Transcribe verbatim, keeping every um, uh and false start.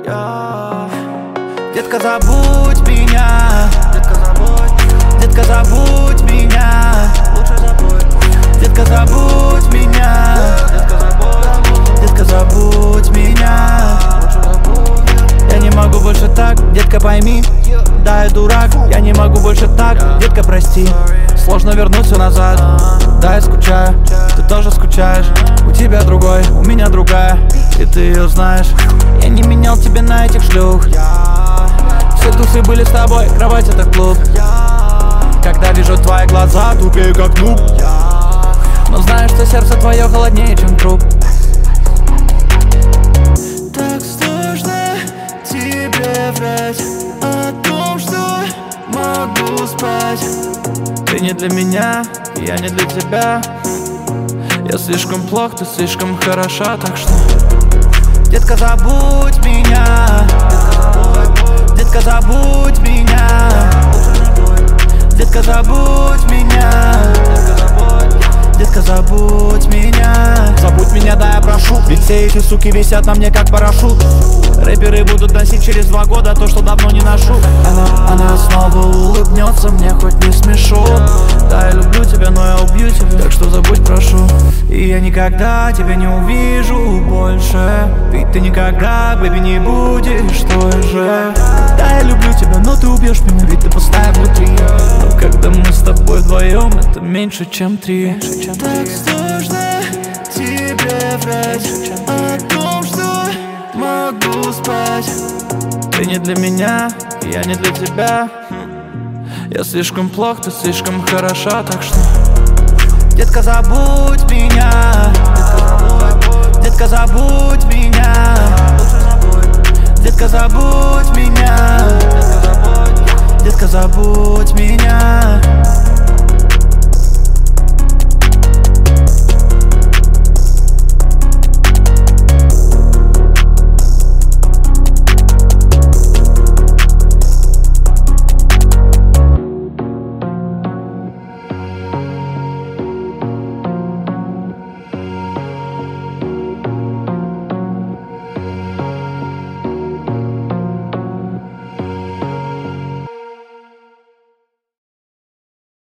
Детка, забудь меня. Детка, забудь. Детка, забудь меня. Лучше забудь. Детка, забудь меня. Детка, забудь. Детка, забудь меня. Лучше забудь. Я не могу больше так, детка, пойми. Да, я дурак, я не могу больше так, детка, прости. Сложно вернуть все назад. Да, я скучаю, ты тоже скучаешь. У тебя другой, у меня другая, и ты ее знаешь. Я не менял тебя на этих шлюх. Все тусы были с тобой, кровать это клуб. Когда вижу твои глаза, тупею как нуб. Но знаешь, что сердце твое холоднее, чем труп. Так сложно тебе врать о том, что могу спать. Ты не для меня, я не для тебя. Я слишком плох, ты слишком хороша, так что детка, забудь меня. Детка, забудь меня. Детка, забудь меня. Детка, забудь меня. Забудь меня, да, я прошу. Ведь все эти суки висят на мне как парашют. Рэперы будут носить через два года то, что давно не ношу. Она, она снова улыбнется мне, хоть не смешу. Да, я люблю тебя, но я убью тебя, так что забудь, прошу. И я никогда тебя не увижу больше. Ведь ты никогда, бэби, не будешь той же. Да, я люблю тебя, но ты убьешь меня, ведь ты пустая внутри. Но когда мы с тобой вдвоем, это меньше, чем три. Так сложно тебе врать о том, что могу спать. Ты не для меня, я не для тебя. Я слишком плох, ты слишком хороша, так что детка, забудь меня.